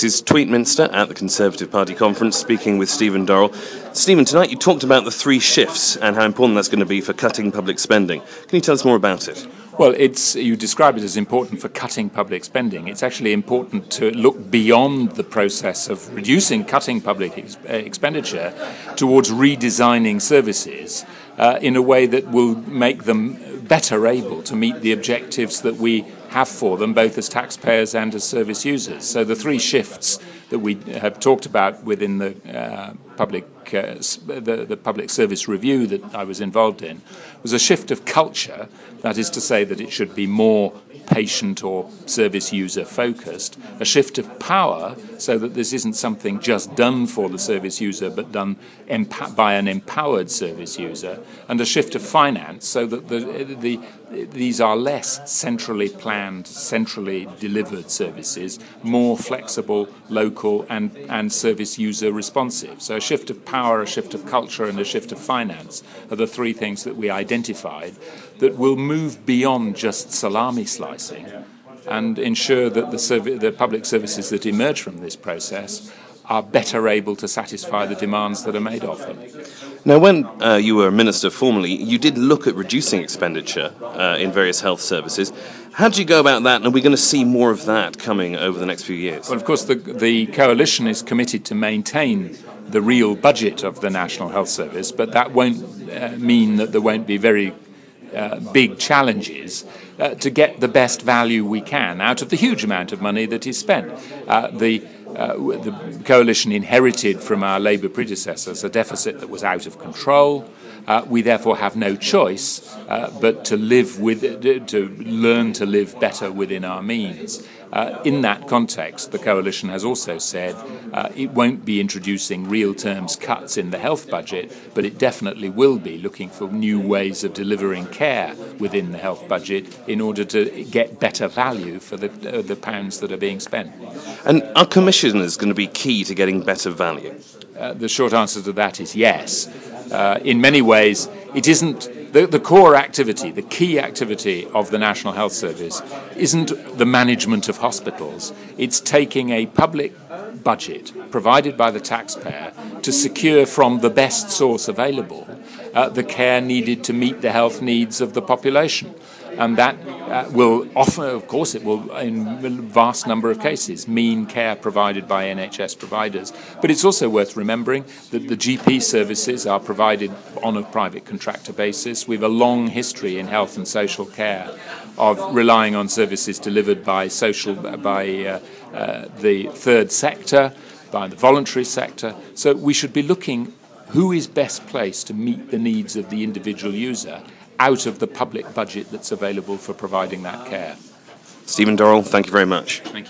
This is Tweetminster at the Conservative Party conference, speaking with Stephen Dorrell. Stephen, tonight you talked about the three shifts and how important that's going to be for cutting public spending. Can you tell us more about it? Well, you describe it as important for cutting public spending. It's actually important to look beyond the process of cutting public expenditure towards redesigning services in a way that will make them better able to meet the objectives that we have for them, both as taxpayers and as service users. So the three shifts that we have talked about within the public service review that I was involved in was a shift of culture, that is to say that it should be more patient or service user focused, a shift of power so that this isn't something just done for the service user but done by an empowered service user, and a shift of finance so that these are less centrally planned, centrally delivered services, more flexible, local and service user responsive. So a shift of power, a shift of culture and a shift of finance are the three things that we identified that will move beyond just salami slicing and ensure that the public services that emerge from this process are better able to satisfy the demands that are made of them. Now, when you were a minister formerly, you did look at reducing expenditure in various health services. How did you go about that, and are we going to see more of that coming over the next few years? Well, of course, the Coalition is committed to maintain the real budget of the National Health Service, but that won't mean that there won't be very big challenges to get the best value we can out of the huge amount of money that is spent. The Coalition inherited from our Labour predecessors a deficit that was out of control. We therefore have no choice but to learn to live better within our means. In that context, the Coalition has also said it won't be introducing real terms cuts in the health budget, but it definitely will be looking for new ways of delivering care within the health budget in order to get better value for the pounds that are being spent. And are commissioners going to be key to getting better value? The short answer to that is yes. In many ways, it isn't the core activity, the key activity of the National Health Service isn't the management of hospitals. It's taking a public budget provided by the taxpayer to secure from the best source available the care needed to meet the health needs of the population. And that will often, of course, it will, in a vast number of cases, mean care provided by NHS providers. But it's also worth remembering that the GP services are provided on a private contractor basis. We have a long history in health and social care of relying on services delivered by the third sector, by the voluntary sector. So we should be looking who is best placed to meet the needs of the individual user out of the public budget that's available for providing that care. Stephen Dorrell, thank you very much. Thank you.